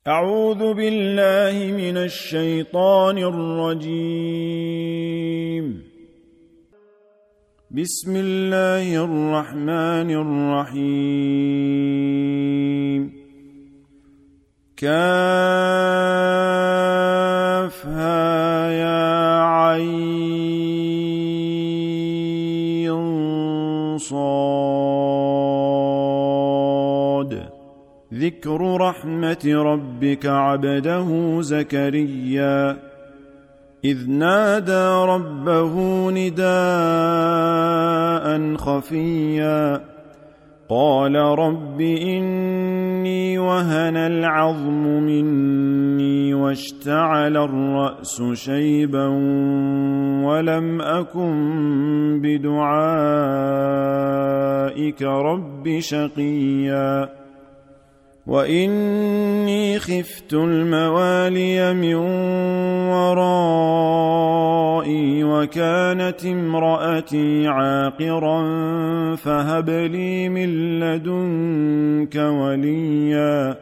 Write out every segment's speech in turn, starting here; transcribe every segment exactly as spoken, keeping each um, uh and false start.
أعوذ بالله من الشيطان الرجيم. بسم الله الرحمن الرحيم. كافها يا عين صاد. ذكر رحمة ربك عبده زكريا إذ نادى ربه نداء خفيا قال رب إني وهن العظم مني واشتعل الرأس شيبا ولم أكن بدعائك رب شقيا وإني خفت الموالي من ورائي وكانت امرأتي عاقرا فهب لي من لدنك وليا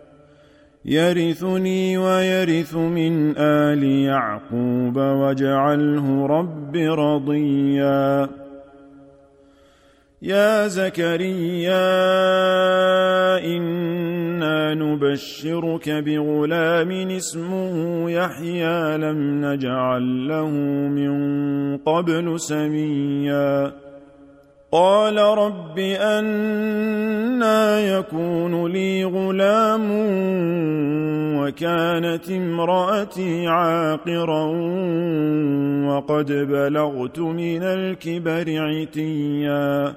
يرثني ويرث من آل يعقوب واجعله رب رضيا. يا زكريا إنا نبشرك بغلام اسمه يحيى لم نجعل له من قبل سميا قال رب أنى يكون لي غلام وكانت امرأتي عاقرا وقد بلغت من الكبر عتيا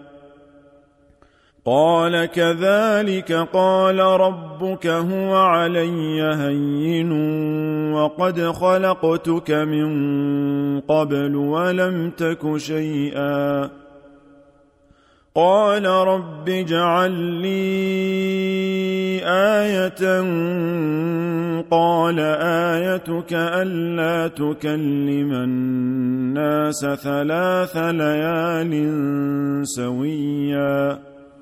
قال كذلك قال ربك هو علي هين وقد خلقتك من قبل ولم تك شيئا قال رب اجعل لي آية قال آيتك ألا تكلم الناس ثلاث ليال سويا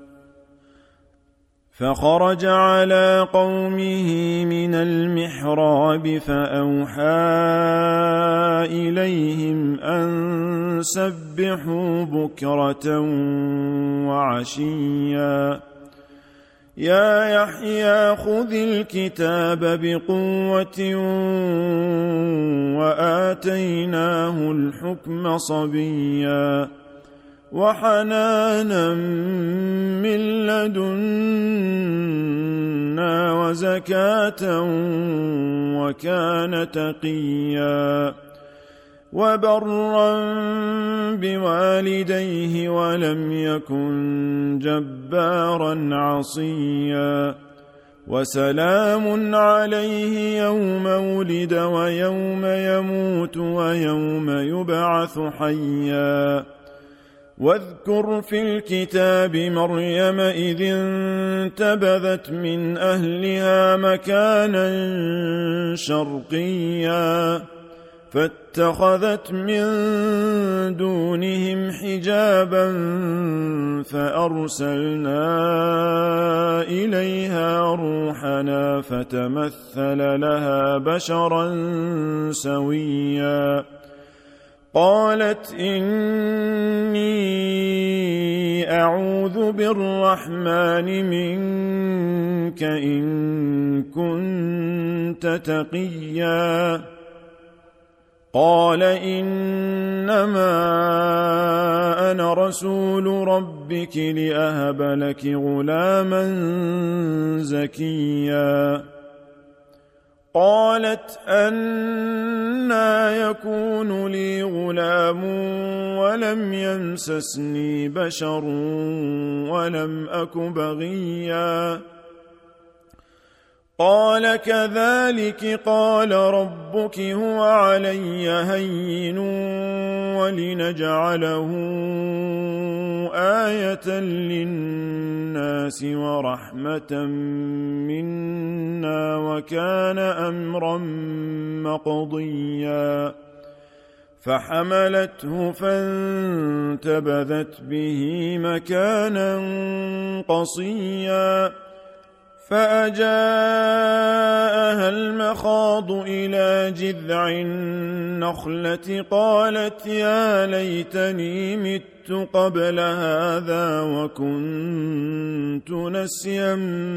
فخرج على قومه من المحراب فأوحى إليهم أن سبحوا بكرة وعشيا يا يحيى خذ الكتاب بقوة وآتيناه الحكم صبيا وحنانا من لدنا وزكاة وكان تقيا وبرا بوالديه ولم يكن جبارا عصيا وسلام عليه يوم ولد ويوم يموت ويوم يبعث حيا واذكر في الكتاب مريم إذ انتبذت من أهلها مكانا شرقيا فاتخذت من دونهم حجابا فأرسلنا إليها روحنا فتمثل لها بشرا سويا قالت إني أعوذ بالرحمن منك إن كنت تقيا قال إنما أنا رسول ربك لأهب لك غلاما زكيا قالت أنى يكون لي غلام ولم يمسسني بشر ولم أك بغيا قال كذلك قال ربك هو علي هين ولنجعله آية للناس ورحمة منا وكان أمرا مقضيا فحملته فانتبذت به مكانا قصيا فأجاء تساقط إلى جذع النخلة قالت يا ليتني مت قبل هذا وكنت نسيا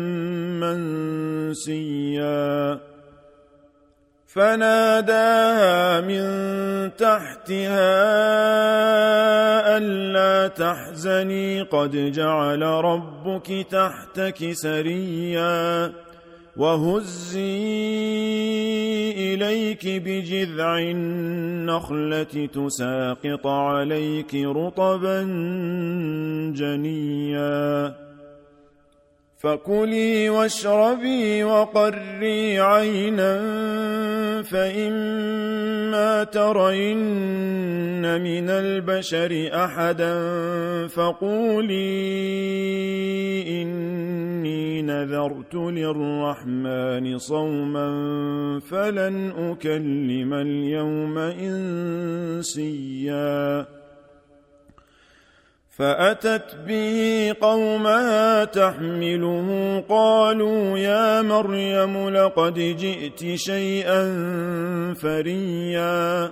منسيا فناداها من تحتها ألا تحزني قد جعل ربك تحتك سريا وهزي إليك بجذع النخلة تساقط عليك رطبا جنيا فكلي واشربي وقري عينا فإما ترين من البشر أحدا فقولي إني نذرت للرحمن صوما فلن أكلم اليوم إنسيا فأتت به قومها تحمله قالوا يا مريم لقد جئت شيئا فريا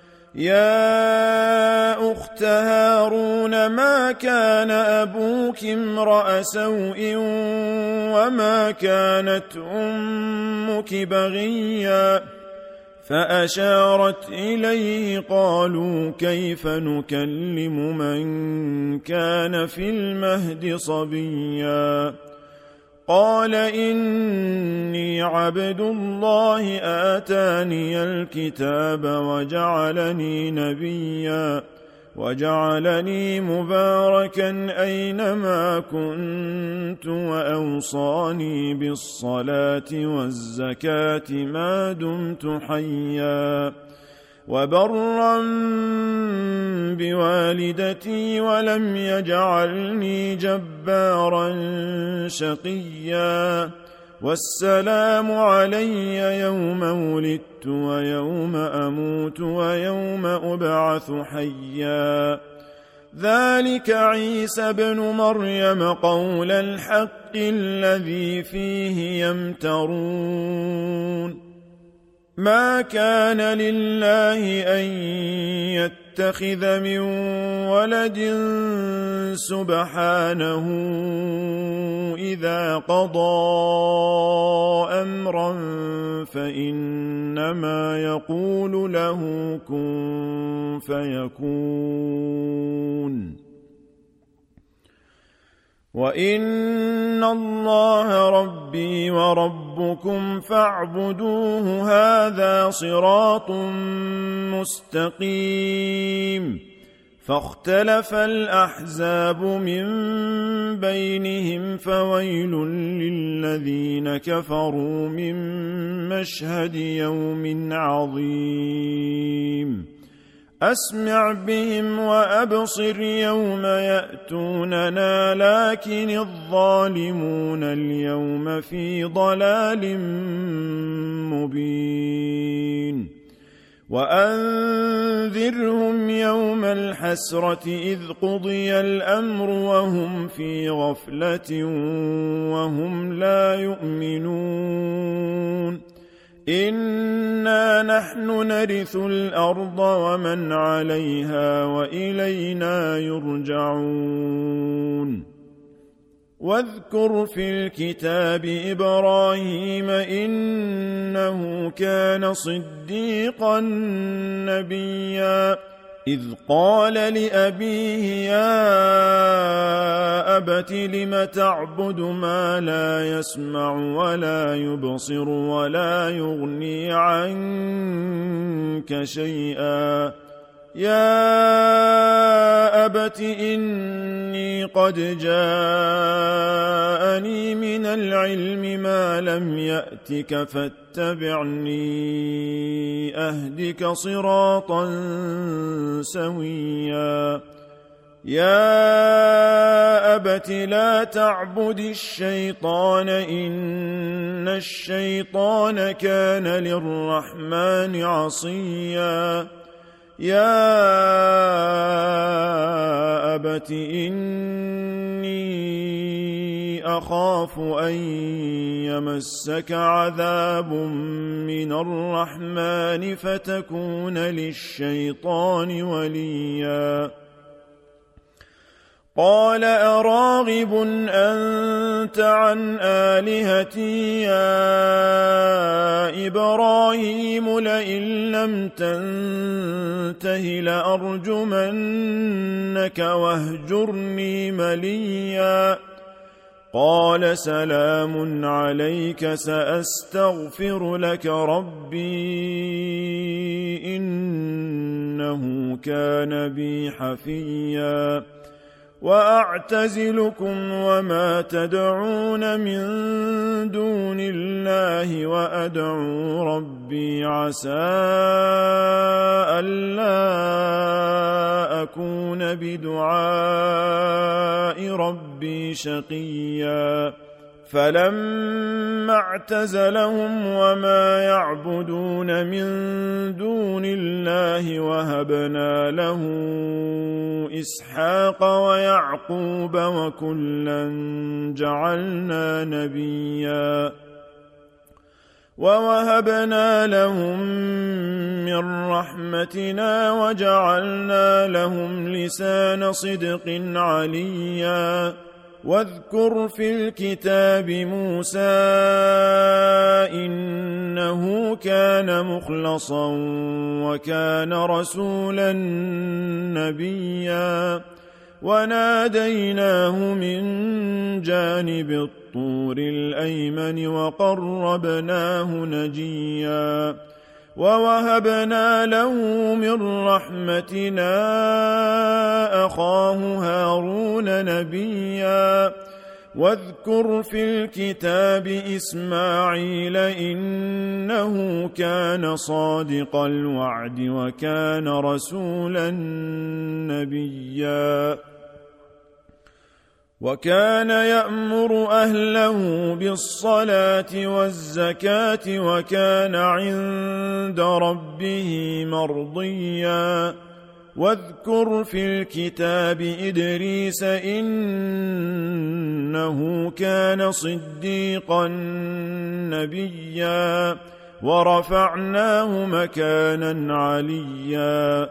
يا أخت هارون ما كان أبوك امرأ سوء وما كانت أمك بغيا فأشارت إليه قالوا كيف نكلم من كان في المهد صبيا قال إني عبد الله آتاني الكتاب وجعلني نبيا وجعلني مباركا أينما كنت وأوصاني بالصلاة والزكاة ما دمت حيا وبرا بوالدتي ولم يجعلني جبارا شقيا والسلام علي يوم ولدت ويوم أموت ويوم أبعث حيا ذلك عيسى بن مريم قول الحق الذي فيه يمترون ما كان لله أن يتخذ من ولد سبحانه إذا قضى أمرا فإنما يقول له كن فيكون وإن الله ربي وربكم فاعبدوه هذا صراط مستقيم فاختلف الأحزاب من بينهم فويل للذين كفروا من مشهد يوم عظيم أسمع بهم وأبصر يوم يأتوننا لكن الظالمون اليوم في ضلال مبين وأنذرهم يوم الحسرة إذ قضي الأمر وهم في غفلة وهم لا يؤمنون إنا نحن نرث الأرض ومن عليها وإلينا يرجعون واذكر في الكتاب إبراهيم إنه كان صديقا نبيا إذ قال لأبيه يا أبت لم تعبد ما لا يسمع ولا يبصر ولا يغني عنك شيئا يا أبت إني قد جاءني من العلم ما لم يأتك فاتبعني أهدك صراطا سويا يا أبت لا تعبد الشيطان إن الشيطان كان للرحمن عصيا يا أبت إني أخاف أن يمسك عذاب من الرحمن فتكون للشيطان وليا قال أراغب أنت عن آلهتي يا إبراهيم لئن لم تنته لأرجمنك واهجرني مليا قال سلام عليك سأستغفر لك ربي إنه كان بي حفيا وأعتزلكم وما تدعون من دون الله وأدعو ربي عسى ألا أكون بدعاء ربي شقيا فلما اعتزلهم وما يعبدون من دون الله وهبنا له إسحاق ويعقوب وكلا جعلنا نبيا ووهبنا لهم من رحمتنا وجعلنا لهم لسان صدق عليا واذكر في الكتاب موسى إنه كان مخلصا وكان رسولا نبيا وناديناه من جانب الطور الأيمن وقربناه نجيا ووهبنا له من رحمتنا أخاه هارون نبيا واذكر في الكتاب إسماعيل إنه كان صادق الوعد وكان رسولا نبيا وكان يأمر أهله بالصلاة والزكاة وكان عند ربه مرضيا واذكر في الكتاب إدريس إنه كان صديقا نبيا ورفعناه مكانا عليا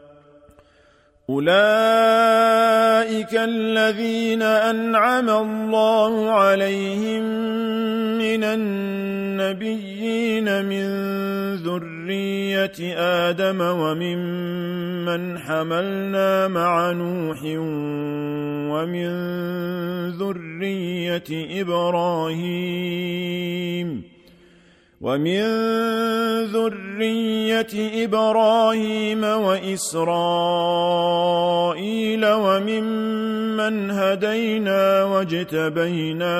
أولئك الذين أنعم الله عليهم من النبيين من ذرية آدم وممن حملنا مع نوح ومن ذرية إبراهيم ومن ذرية إبراهيم وإسرائيل وممن هدينا واجتبينا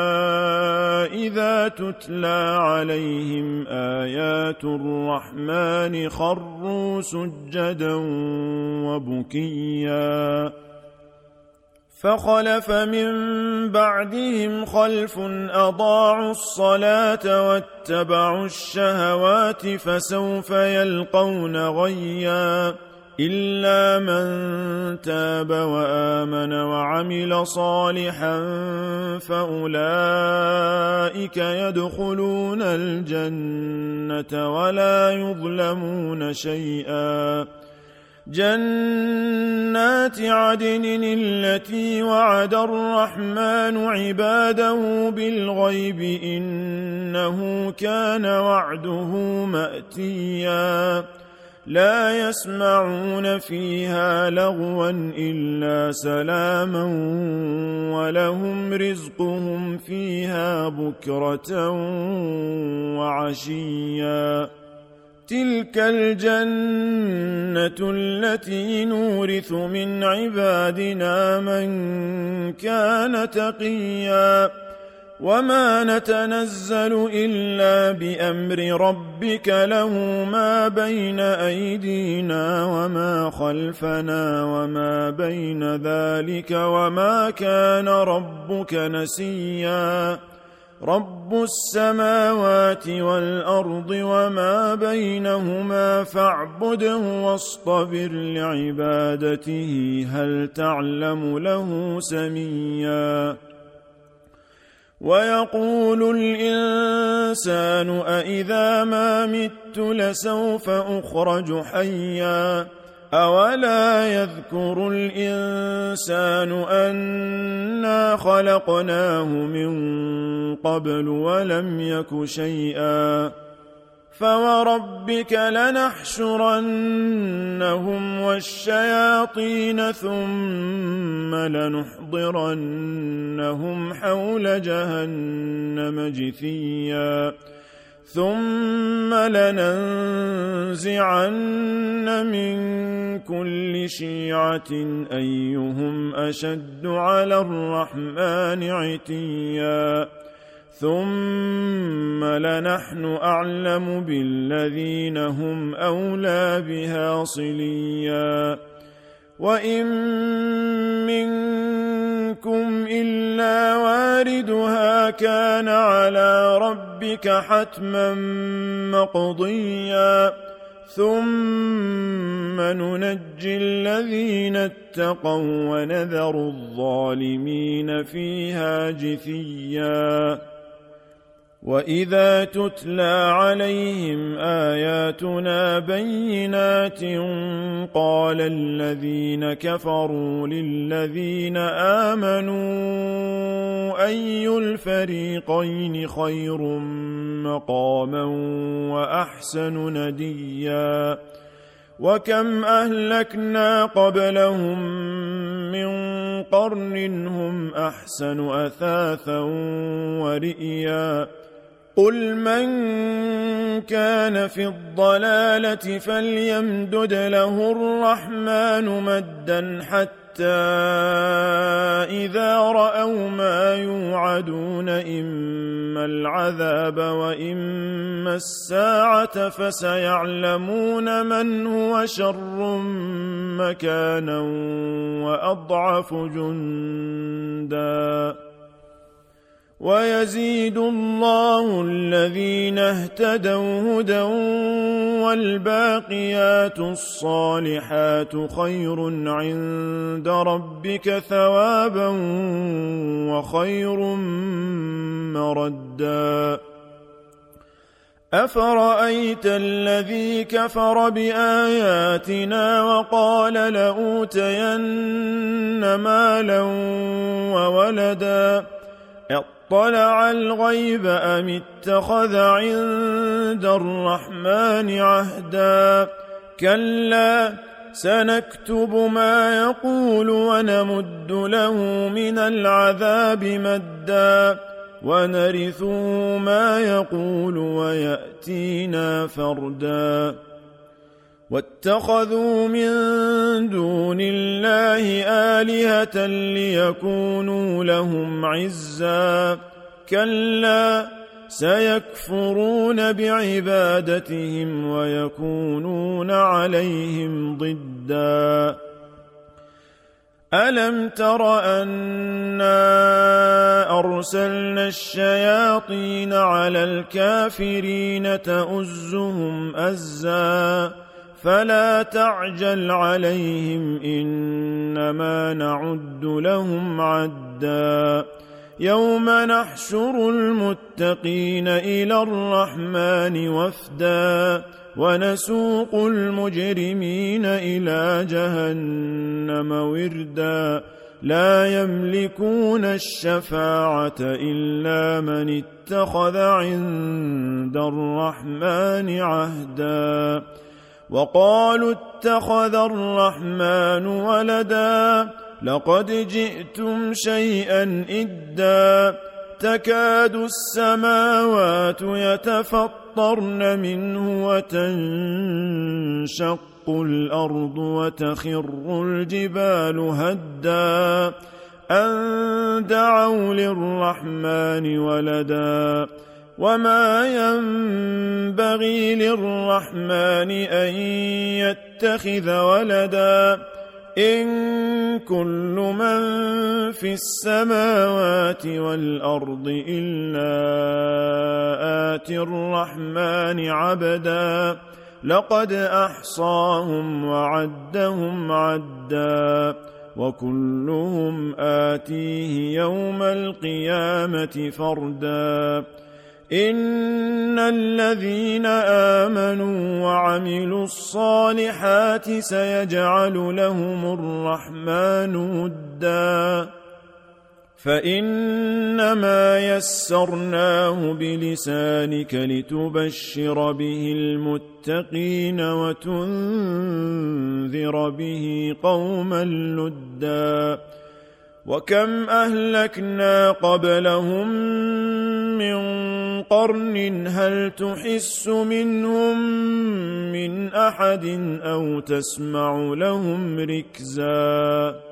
إذا تتلى عليهم آيات الرحمن خروا سجدا وبكيا فخلف من بعدهم خلف أضاعوا الصلاة واتبعوا الشهوات فسوف يلقون غيا إلا من تاب وآمن وعمل صالحا فأولئك يدخلون الجنة ولا يظلمون شيئا جنات عدن التي وعد الرحمن عباده بالغيب إنه كان وعده مأتيا لا يسمعون فيها لغوا إلا سلاما ولهم رزقهم فيها بكرة وعشيا تلك الجنة التي نورث من عبادنا من كان تقيا وما نتنزل إلا بأمر ربك له ما بين أيدينا وما خلفنا وما بين ذلك وما كان ربك نسيا رب السماوات والأرض وما بينهما فاعبده واصطبر لعبادته هل تعلم له سميا ويقول الإنسان أإذا ما مت لسوف أخرج حيا أولا يذكر الإنسان أنا خلقناه من قبل ولم يك شيئا فوربك لنحشرنهم والشياطين ثم لنحضرنهم حول جهنم جثيا ثم لننزعن من كل شيعة أيهم أشد على الرحمن عتيا ثم لنحن أعلم بالذين هم أولى بها صليا وإن منكم إلا واردها كان على ربك حتما مقضيا ثم ننجي الذين اتقوا ونذر الظالمين فيها جثيا وإذا تتلى عليهم آياتنا بينات قال الذين كفروا للذين آمنوا أي الفريقين خير مقاما وأحسن نديا وكم أهلكنا قبلهم من قرن هم أحسن أثاثا ورئيا قل من كان في الضلالة فليمدد له الرحمن مدا حتى إذا رأوا ما يوعدون إما العذاب وإما الساعة فسيعلمون من هو شر مكانا وأضعف جندا ويزيد الله الذين اهتدوا هدى والباقيات الصالحات خير عند ربك ثوابا وخير مردا أفرأيت الذي كفر بآياتنا وقال لأوتين مالا وولدا اطلع الغيب أم اتخذ عند الرحمن عهدا كلا سنكتب ما يقول ونمد له من العذاب مدا ونرثه ما يقول ويأتينا فردا واتخذوا من دون الله آلهة ليكونوا لهم عزا كلا سيكفرون بعبادتهم ويكونون عليهم ضدا ألم تر أنا أرسلنا الشياطين على الكافرين تؤزهم أزا فلا تعجل عليهم إنما نعد لهم عدا يوم نحشر المتقين إلى الرحمن وفدا ونسوق المجرمين إلى جهنم وردا لا يملكون الشفاعة إلا من اتخذ عند الرحمن عهدا وقالوا اتخذ الرحمن ولدا لقد جئتم شيئا إدا تكاد السماوات يتفطرن منه وتنشق الأرض وتخر الجبال هدا أن دعوا للرحمن ولدا وما ينبغي للرحمن أن يتخذ ولدا إن كل من في السماوات والأرض إلا آتي الرحمن عبدا لقد أحصاهم وعدهم عدا وكلهم آتيه يوم القيامة فردا إن الذين آمنوا وعملوا الصالحات سيجعل لهم الرحمن ودا فإنما يسرناه بلسانك لتبشر به المتقين وتنذر به قوما لدا وكم أهلكنا قبلهم من قرن هل تحس منهم من أحد أو تسمع لهم ركزا